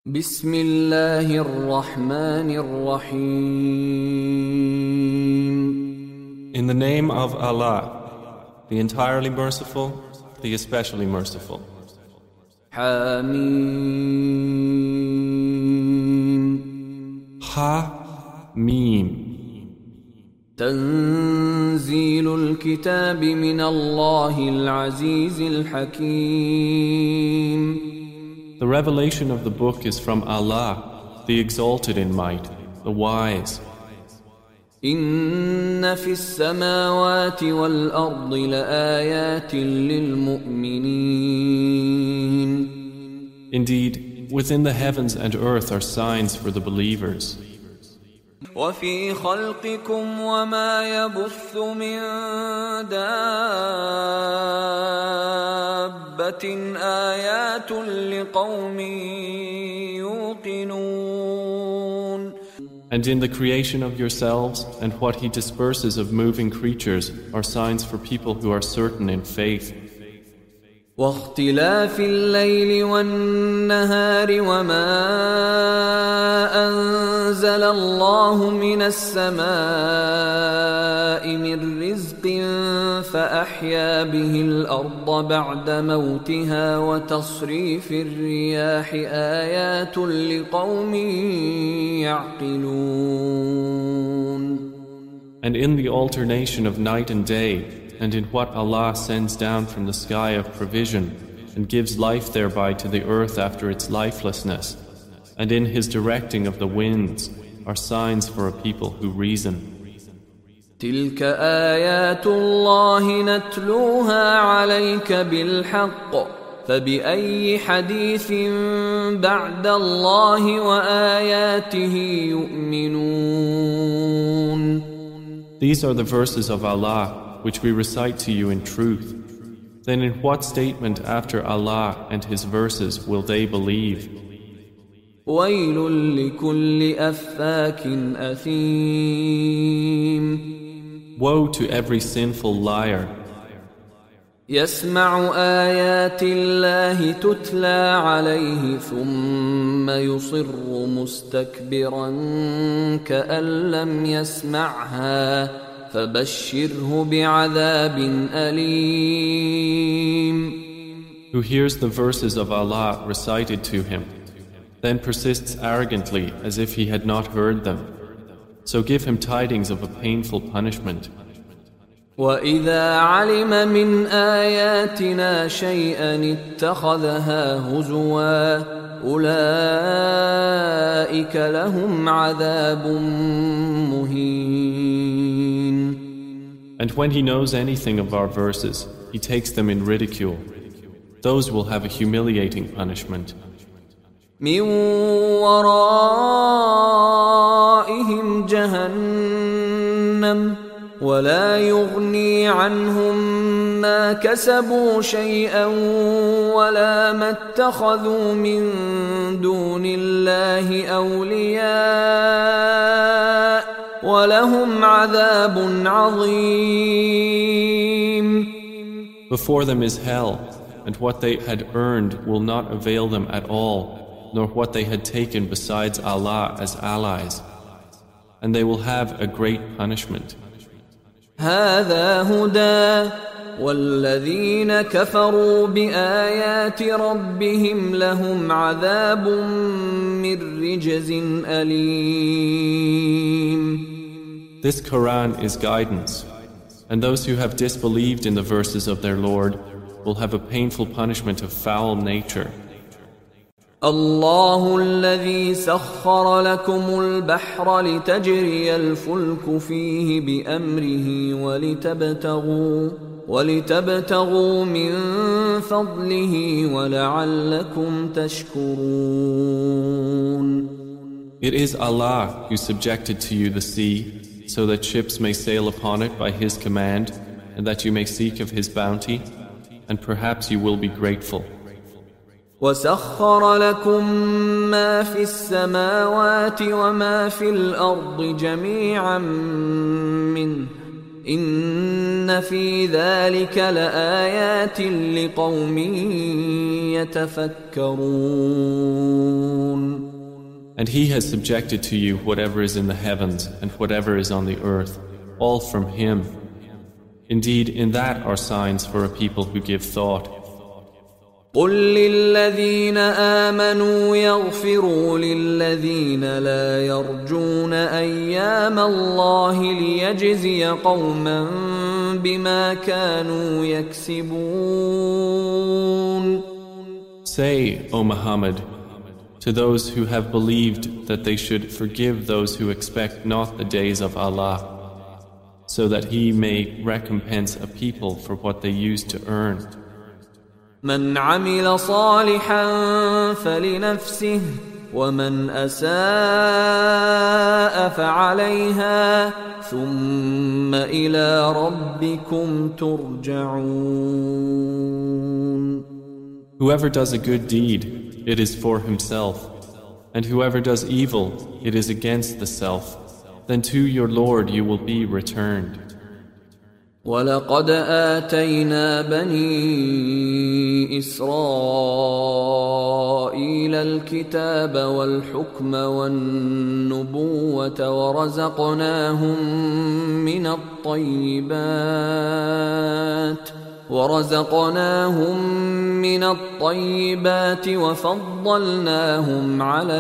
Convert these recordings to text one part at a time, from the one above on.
بسم الله الرحمن الرحيم. In the name of Allah, the entirely merciful, the especially merciful. حميم. Ha-Mim. تنزيل الكتاب من الله العزيز الحكيم. The revelation of the book is from Allah, the exalted in might, the wise. إن في السماوات والأرض لآيات للمؤمنين. Indeed, within the heavens and earth are signs for the believers. وفي خلقكم وما يبث من دابة آيات لقوم يوقنون. And in the creation of yourselves and what He disperses of moving creatures are signs for people who are certain in faith. واختلاف الليل والنهار وما أنزل الله من السماء من رزق فأحيا به الأرض بعد موتها وتصريف الرياح آيات لقوم يعقلون. And in the alternation of night and day, and in what Allah sends down from the sky of provision and gives life thereby to the earth after its lifelessness, and in His directing of the winds are signs for a people who reason. تلك آيات الله نتلوها عليك بالحق فبأي حديث بعد الله وآياته يؤمنون. These are the verses of Allah which we recite to you in truth. Then in what statement after Allah and His verses will they believe? ويل لكل أفاك أثيم. Woe to every sinful liar, يسمع آيات الله تتلى عليه ثم يصر مستكبرا كأن لم يسمعها فبشره بعذاب أليم. who hears the verses of Allah recited to him, then persists arrogantly as if he had not heard them. So give him tidings of a painful punishment. وَإِذَا عَلِمَ مِنْ آيَاتِنَا شَيْئًا اتَّخَذَهَا هُزُوًا أُولَئِكَ لَهُمْ عَذَابٌ مُهِينٌ. And when he knows anything of our verses, he takes them in ridicule. Those will have a humiliating punishment. مِنْ وَرَائِهِمْ جَهَنَّمُ ولا يغني عنهم ما كسبوا شيئا ولا ما اتخذوا من دون الله أولياء ولهم عذاب عظيم. Before them is hell, and what they had earned will not avail them at all, nor what they had taken besides Allah as allies, and they will have a great punishment. هذا هدى والذين كفروا بآيات ربهم لهم عذاب من رجز أليم. This Quran is guidance, and those who have disbelieved in the verses of their Lord will have a painful punishment of foul nature. الله الذي سخر لكم البحر لتجري الفلك فيه بأمره ولتبتغوا من فضله ولعلكم تشكرون. It is Allah who subjected to you the sea so that ships may sail upon it by His command and that you may seek of His bounty, and perhaps you will be grateful. وسخر لكم ما في السماوات وما في الأرض جميعا منه إن في ذلك لآيات لقوم يتفكرون. And He has subjected to you whatever is in the heavens and whatever is on the earth, all from Him. Indeed, in that are signs for a people who give thought. قل للذين آمنوا يغفروا للذين لا يرجون أيام الله ليجزي قوما بما كانوا يكسبون. Say, O Muhammad, to those who have believed that they should forgive those who expect not the days of Allah, so that He may recompense a people for what they used to earn. من عمل صالحا فلنفسه ومن أساء فعليها ثم إلى ربكم ترجعون. Whoever does a good deed, it is for himself, and whoever does evil, it is against the self. Then to your Lord you will be returned. ولقد آتينا بني إسرائيل الكتاب والحكم والنبوة ورزقناهم من الطيبات وفضلناهم على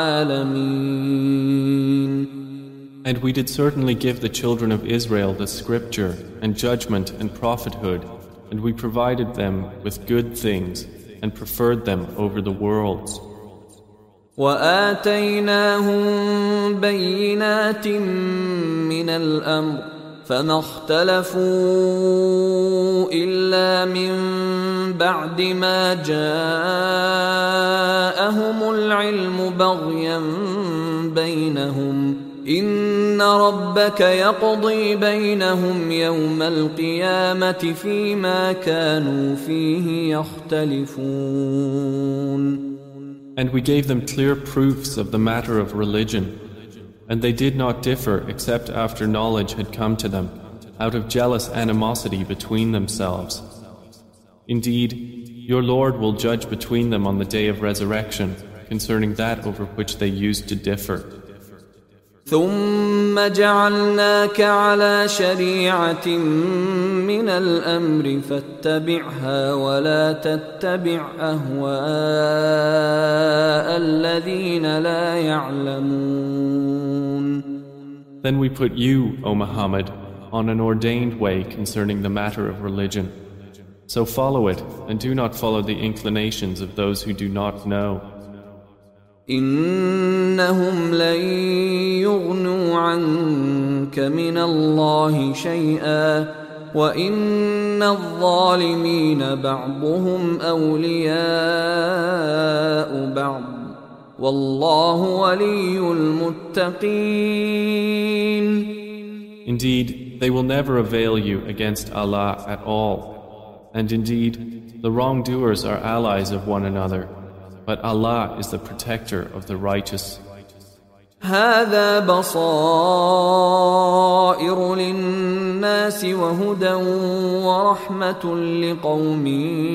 العالمين. And we did certainly give the children of Israel the scripture and judgment and prophethood, and we provided them with good things and preferred them over the worlds. وآتيناهم بينات من الأمر فما اختلفوا إلا من بعد ما جاءهم العلم بغيا بينهم إن ربك يقضي بينهم يوم القيامة فيما كانوا فيه يختلفون. And we gave them clear proofs of the matter of religion, and they did not differ except after knowledge had come to them, out of jealous animosity between themselves. Indeed, your Lord will judge between them on the day of resurrection concerning that over which they used to differ. ثم جعلناك على شريعة من الأمر فاتبعها ولا تتبع أهواء الذين لا يعلمون. Then we put you, O Muhammad, on an ordained way concerning the matter of religion. So follow it and do not follow the inclinations of those who do not know. إنهم لن يغنوا عنك من الله شيئا وإن الظالمين بعضهم أولياء بعض والله ولي المتقين. Indeed, they will never avail you against Allah at all. And indeed, the wrongdoers are allies of one another. But Allah is the protector of the righteous. هذا بصائر للناس وهدى ورحمة لقوم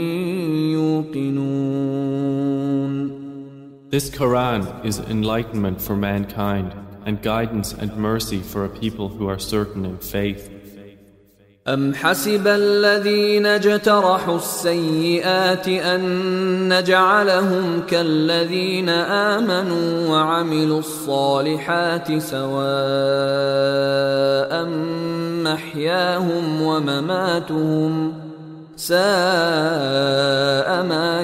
يوقنون. This Quran is enlightenment for mankind and guidance and mercy for a people who are certain in faith. أم حسب الذين اجترحوا السيئات أن نجعلهم كالذين آمنوا وعملوا الصالحات سواء محياهم ومماتهم ساء ما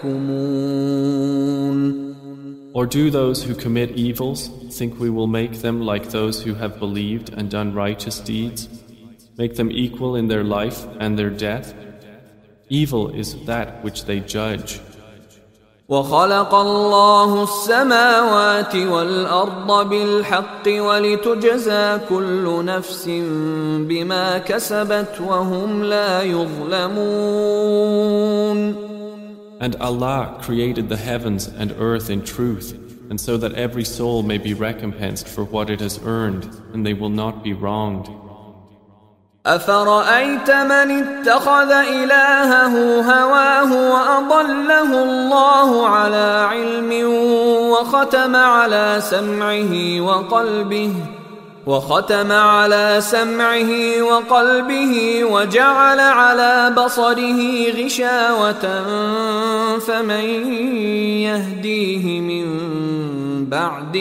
يحكمون. Or do those who commit evils think we will make them like those who have believed and done righteous deeds? Make them equal in their life and their death? Evil is that which they judge. وخلق الله السماوات والأرض بالحق ولتجزى كل نفس بما كسبت وهم لا يظلمون. And Allah created the heavens and earth in truth, and so that every soul may be recompensed for what it has earned, and they will not be wronged. أفرأيت من اتخذ إلهه هواه وأضله الله على علم وختم على سمعه وقلبه وجعل على بصره غشاوة فمن يهديه من بعد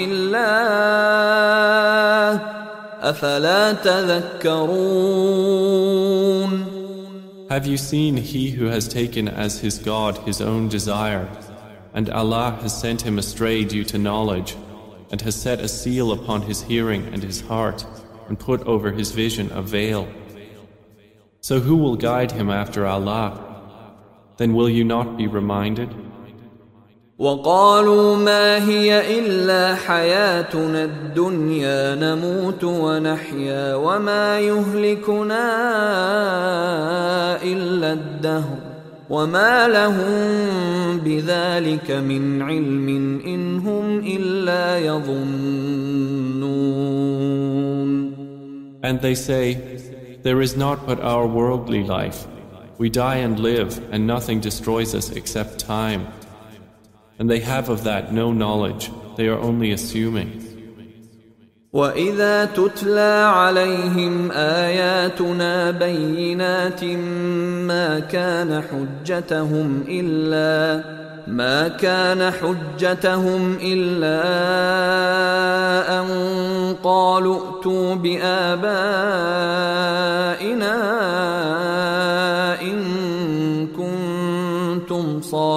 الله أفلا تذكرون. Have you seen he who has taken as his God his own desire, and Allah has sent him astray due to knowledge, and has set a seal upon his hearing and his heart, and put over his vision a veil? So who will guide him after Allah? Then will you not be reminded? وقالوا ما هي إلا حياتنا الدنيا نموت ونحيا وما يهلكنا إلا الدهر وما لهم بذلك من علم إن هم إلا يظنون. And they say, there is not but our worldly life. We die and live, and nothing destroys us except time. And they have of that no knowledge, they are only assuming. وَإِذَا تُتْلَى عَلَيْهِمْ آيَاتُنَا بَيِّنَاتٍ ما كان حجتهم إلا أن قالوا ائتوا بآبائنا إن كنتم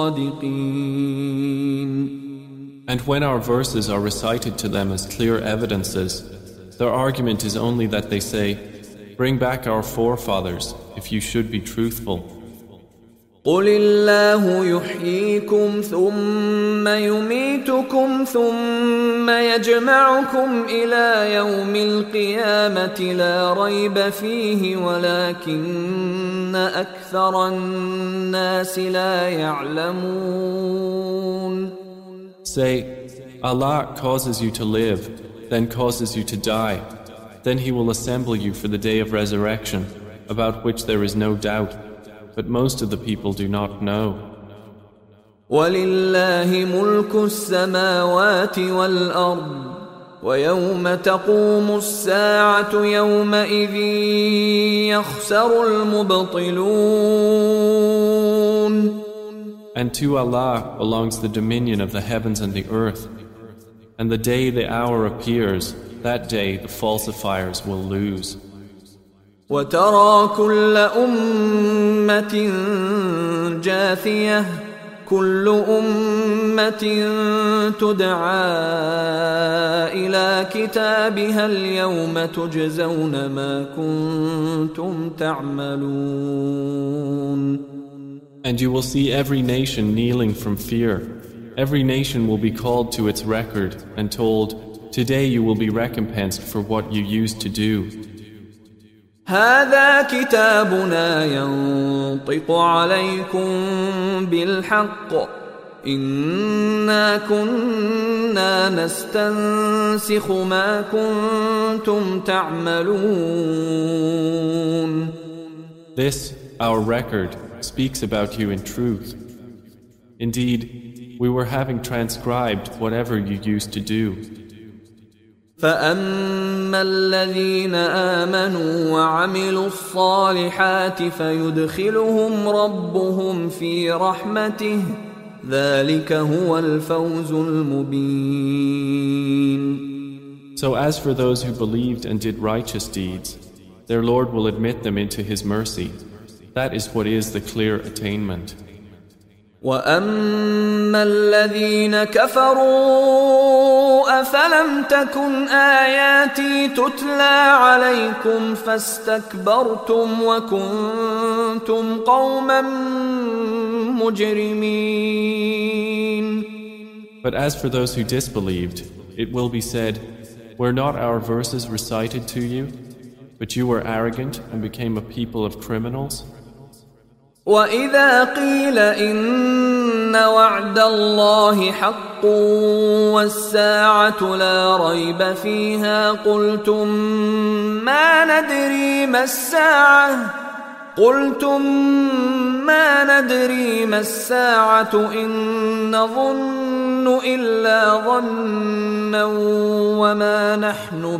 صادقين. And when our verses are recited to them as clear evidences, their argument is only that they say, bring back our forefathers if you should be truthful. قُلِ اللَّهُ يُحْيِيكُمْ ثُمَّ يُمِيتُكُمْ ثُمَّ يَجْمَعُكُمْ إِلَى يَوْمِ الْقِيَامَةِ لَا رَيْبَ فِيهِ وَلَكِنَّ أَكْثَرَ النَّاسِ لَا يَعْلَمُونَ. Say, Allah causes you to live, then causes you to die. Then He will assemble you for the day of resurrection, about which there is no doubt. But most of the people do not know. وَلِلَّهِ مُلْكُ السَّمَاوَاتِ وَالْأَرْضِ وَيَوْمَ تَقُومُ السَّاعَةُ يَوْمَئِذٍ يَخْسَرُ الْمُبْطِلُونَ. And to Allah belongs the dominion of the heavens and the earth. And the day the hour appears, that day the falsifiers will lose. وَتَرَى كُلَّ أُمَّةٍ جَاثِيَةٍ كُلُّ أُمَّةٍ تُدْعَى إِلَى كِتَابِهَا الْيَوْمَ تُجْزَوْنَ مَا كُنتُمْ تَعْمَلُونَ. And you will see every nation kneeling from fear. Every nation will be called to its record and told, today you will be recompensed for what you used to do. هذا كتابنا ينطق عليكم بالحق إنا كنا نستنسخ ما كنتم تعملون. This, our record, speaks about you in truth. Indeed, we were having transcribed whatever you used to do. فَأَمَّا الَّذِينَ آمَنُوا وَعَمِلُوا الصَّالِحَاتِ فَيُدْخِلُهُمْ رَبُّهُمْ فِي رَحْمَتِهِ ذَلِكَ هُوَ الْفَوْزُ الْمُبِينُ. So as for those who believed and did righteous deeds, their Lord will admit them into His mercy. That is what is the clear attainment. وَأَمَّا الَّذِينَ كَفَرُوا أَفَلَمْ تَكُنْ آيَاتِي تُتْلَى عَلَيْكُمْ فَاسْتَكْبَرْتُمْ وَكُنْتُمْ قَوْمًا مُجْرِمِينَ. But as for those who disbelieved, it will be said, were not our verses recited to you, but you were arrogant and became a people of criminals? وإذا قيل إن وعد الله حق والساعة لا ريب فيها قلتم ما ندري ما الساعة إن نظن إلا ظنا وما نحن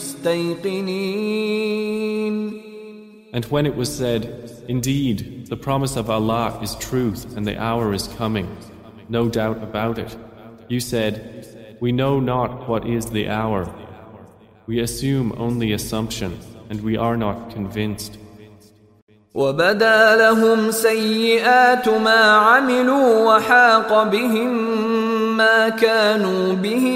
بمستيقنين. And when it was said, "Indeed, the promise of Allah is truth and the hour is coming, no doubt about it," you said, "We know not what is the hour. We assume only assumption, and we are not convinced." وَبَدَا لَهُمْ سَيِّئَاتُ مَا عَمِلُوا وَحَاقَ بِهِمْ مَا كَانُوا بِهِ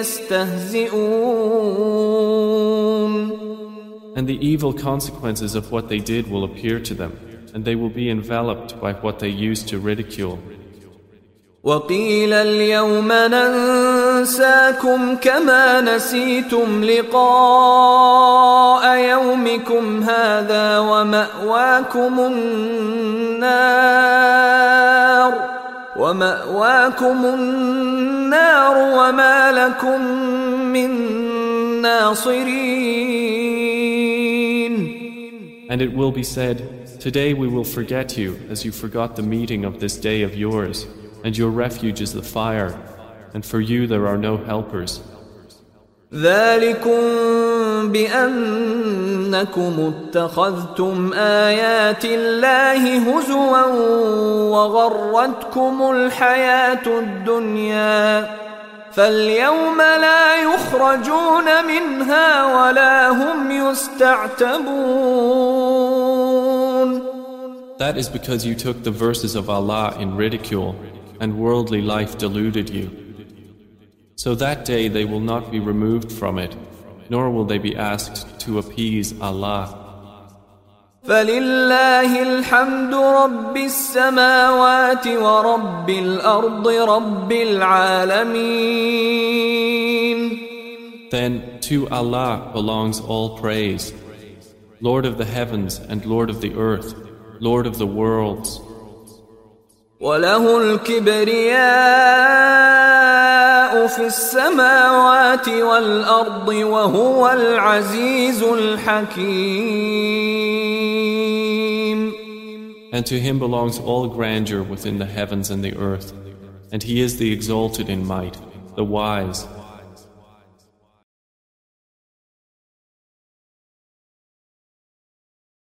يَسْتَهْزِئُونَ. And the evil consequences of what they did will appear to them, and they will be enveloped by what they used to ridicule. وَقِيلَ الْيَوْمَ نَنْسَاكُمْ كَمَا نَسِيتُمْ لِقَاءَ يَوْمِكُمْ هَذَا وَمَأْوَاكُمُ النَّارُ وَمَا لَكُمْ مِنْ نَاصِرِينَ. And it will be said, "Today we will forget you as you forgot the meeting of this day of yours, and your refuge is the fire, and for you there are no helpers." ذَلِكُمْ بِأَنَّكُمُ اتَّخَذْتُمْ آيَاتِ اللَّهِ هُزُوًا وَغَرَّتْكُمُ الْحَيَاةُ الدُّنْيَا فَالْيَوْمَ لَا يُخْرَجُونَ مِنْهَا وَلَا هُمْ يُسْتَعْتَبُونَ. That is because you took the verses of Allah in ridicule, and worldly life deluded you. So that day they will not be removed from it, nor will they be asked to appease Allah. فَلِلَّهِ الْحَمْدُ رَبِّ السَّمَاوَاتِ وَرَبِّ الْأَرْضِ رَبِّ الْعَالَمِينَ. Then to Allah belongs all praise, Lord of the heavens and Lord of the earth, Lord of the worlds. وَلَهُ الْكِبْرِيَاءُ فِي السَّمَاوَاتِ وَالْأَرْضِ وَهُوَ الْعَزِيزُ الْحَكِيمُ. And to him belongs all grandeur within the heavens and the earth, and he is the exalted in might, the wise.